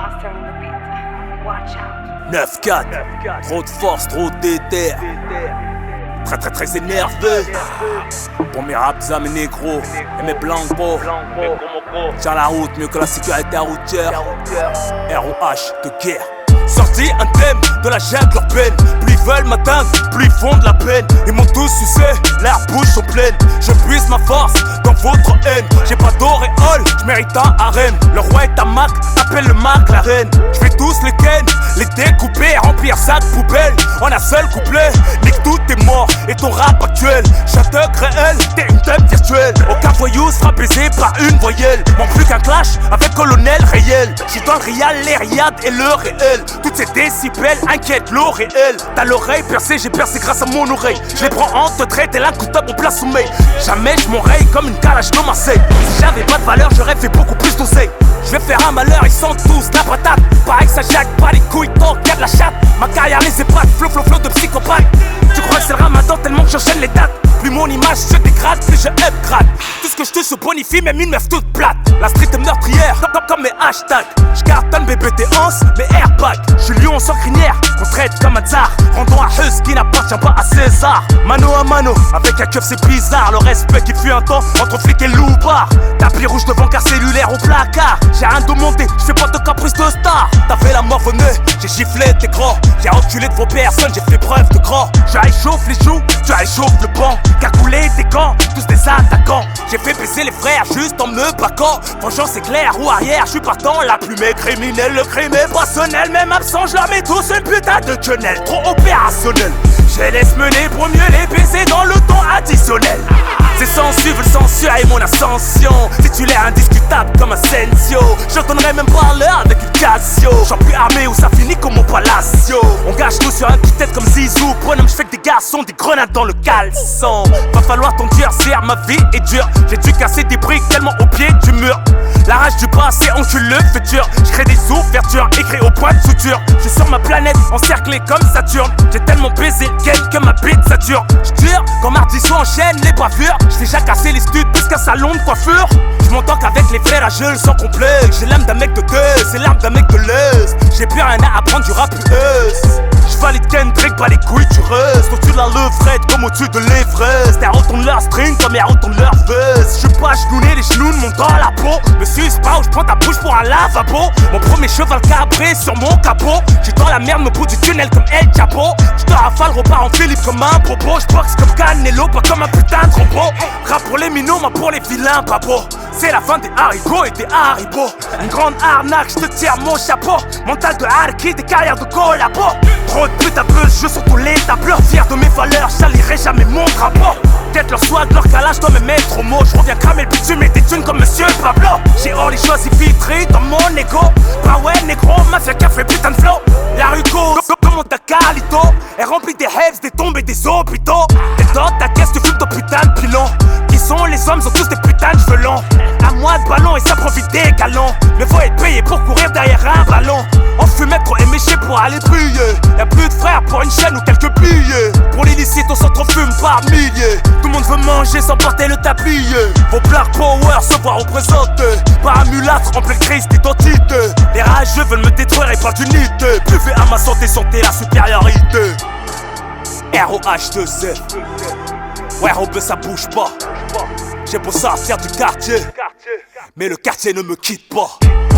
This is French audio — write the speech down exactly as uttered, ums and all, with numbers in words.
neuf quatre, trop de force, trop de déter. Très très très énervé. Pour mes raps à mes négros et mes blancos. Tiens la route mieux que la sécurité routière. R O H de guerre. Sorti un thème de la jungle urbaine. Plus ils veulent m'atteindre, plus ils font de la peine. Ils m'ont tous sucé, leurs bouches sont pleines. Je puise ma force dans votre haine. J'ai pas d'auréole, j'mérite un harem. Le roi est un Mac, appelle le Mac la reine. J'vais tous les ken, les découper, remplir sac poubelle. En un seul couplet, nique tout est mort. Et ton rap actuel, Château réel, t'es une tête virtuelle. Aucun voyou sera baisé par une voyelle. Manque plus qu'un clash avec colonel réel. J'suis dans le réel, les riades et le réel. Toutes ces décibels inquiètent l'Oréal. T'as l'oreille percée, j'ai percé grâce à mon oreille. Je les prends en te traite et l'incoutable en plein sommeil. Jamais je m'enraye comme une calage de Marseille. Si j'avais pas de valeur, j'aurais fait beaucoup plus d'oseille. Je vais faire un malheur, ils sont tous la patate. Pareil que ça jaque, pas les couilles, tant qu'il y a de la chatte. Ma carrière les épate, flow flow flow de psychopathe. Tu crois que c'est le ramadan tellement que j'enchaîne les dates. Plus mon image se dégrade, plus je upgrade. Tout ce que je te se bonifie, même une meuf toute plate. La street est meurtrière, comme, comme mes hashtags. J'cartonne bébé tes anses, mes airbags. J'suis lion sans crinière, qu'on traite comme un tsar. Rendons un Hus qui n'appartient pas à César. Mano à mano, avec un keuf c'est bizarre. Le respect qui fut un temps entre flic et loupard. Tapis rouge devant car cellulaire au placard. J'ai rien demandé, j'fais pas de caprice de star. T'as fait la mort venue, j'ai giflé tes gros. J'ai enculé de vos personnes, j'ai fait preuve de gros. Je réchauffe les joues, tu réchauffes le banc. Cagoulé tes camps, tous des attaquants. J'ai fait baisser les frères juste en me baquant. Franchement c'est clair, ou arrière, je suis partant. La plume est criminelle, le crime est passionnel. Même absent, je leur mets tous une putain de quenelle. Trop opérationnel, je les laisse mener pour mieux les baiser dans le temps additionnel. C'est sans suivre le censure et mon ascension. Titulaire indiscutable comme un Sensio. J'entendrai même parler avec une Casio. J'en plus armé où ça finit comme mon Palacio. On gâche tout sur un petit tête comme Zizou. Bonhomme, j'fais que des garçons, des grenades dans le caleçon. Va falloir t'en dire, c'est ma vie est dure. J'ai dû casser des briques tellement au pied du mur. La rage du passé encule le futur. J'crée des ouvertures, écrit au point de suture. J'suis sur ma planète, encerclé comme Saturne. J'ai tellement baisé le game que ma bite sature. J'tire quand Martisson enchaîne les bavures. J'ai déjà cassé les studs plus qu'un salon de coiffure. J'm'entends qu'avec les frères à gueule sans complexe. J'ai l'âme d'un mec de deux, c'est l'âme d'un mec de l'Est. J'ai plus rien à apprendre du rap U S. J'valide Kendrick, pas les couilles tu restes. Au-dessus de la levrette comme au-dessus de l'Everest. Elles retournent leur string comme elles retournent leur veste. J'suis pas genouné, les genoux montent dans la peau. Me suce pas ou j'prends ta bouche pour un lavabo. Mon premier cheval cabré sur mon capot. J'suis dans la merde au bout du tunnel comme El Chapo. J'te rafale, repars en Philippe comme un bobo. J'boxe comme Canelo, pas comme un putain de robot. Rap pour les minots, mais pour les vilains babos. C'est la fin des haricots et des haribots. Une grande arnaque, j'te tire mon chapeau. Mental de harki, des carrières de collabo. Trop de putes à buzz, je sur tous les tableaux. Fier de mes valeurs, j'alirai jamais mon drapeau. Peut-être leur swag, leur calage, dois me mettre au mot. J'reviens cramer le bitume et des thunes comme Monsieur Pablo. J'ai hors les choses infiltrées dans mon ego. Bah ouais négro, mafia café putain de flow. La ruco, comme ta Calito. Elle remplit des rêves, des tombes et des hôpitaux. Et dans ta caisse tu fumes ton putain de pilon. Qui sont les hommes, ont tous des putains de cheveux longs. À moi de ballon et ça profite des galons. Mais faut être payé pour courir derrière un ballon. On fumait trop éméché pour aller briller. Y'a plus de frères pour une chaîne ou quelques billets. Pour l'illicite on s'entrefume par milliers. Tout le monde veut manger sans porter le tablier. Vos Black Power se voient représentés par un mulâtre en pleine crise d'identité. Les rageux veulent me détruire et pas d'unité. Buvez à ma santé, santé la supériorité. R O H deux Z. Ouais Robin ça bouge pas. J'ai beau sortir du quartier, mais le quartier ne me quitte pas.